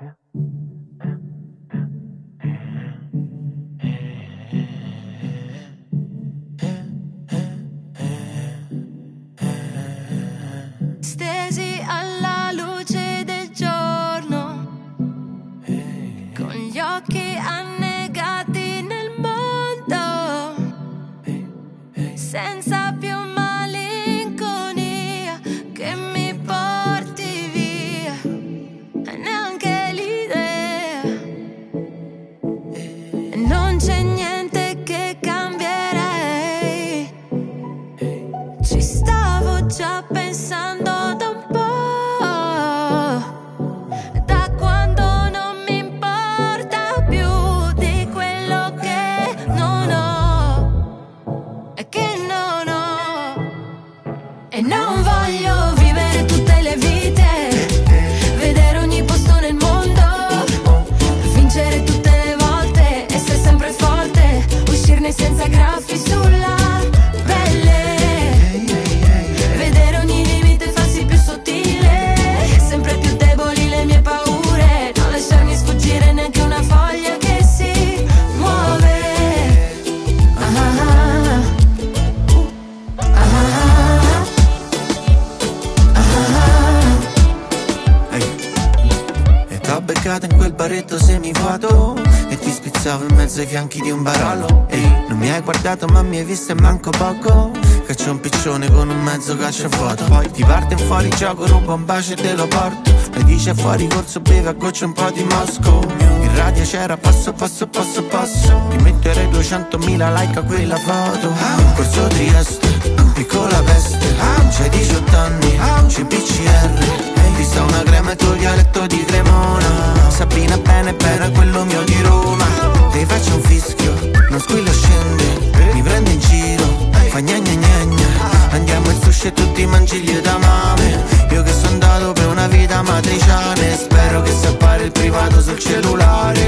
Stesi alla luce del giorno, con gli occhi annegati nel mondo, senza più malinconia che mi porti via, e neanche l'idea, e non c'è niente che cambierei. Ci stavo già pensando da un po', da quando non mi importa più di quello che non ho e che non ho. E non voglio vivere tutte le vite, vedere ogni posto nel mondo, vincere tutte le volte, essere sempre forte, uscirne senza graffi sulla pelle, vedere ogni limite farsi più sottile, sempre più deboli le mie paure, non lasciarmi sfuggire neanche una foglia che si muove. Ah, ah, ah, ah, Ehi. E t'ho beccato in quel baretto semivuoto e ti spizzavo in mezzo ai fianchi di un barolo. Ehi, non mi hai guardato ma mi hai visto e manco poco. Caccio un piccione con un mezzo cacciafoto. Poi ti parte in fuori gioco, rubo un bacio e te lo porto. Mi dice fuori corso, beve a goccia un po' di Mosco. In radio c'era passo, passo, passo, passo. Ti metterei 200.000 like a quella foto. In corso Trieste, piccola peste. C'hai 18 anni, CPCR. Ti sta una crema e tuo dialetto di Cremona. Sabina bene bene, quello mio di Roma. Ti faccio un fischio, non squillo scende. Mi prende in giro, fa gna gna gna gna. Andiamo in sushi e tutti mangi gli edamame. Io che sono andato per una vita matriciana e spero che si appare il privato sul cellulare.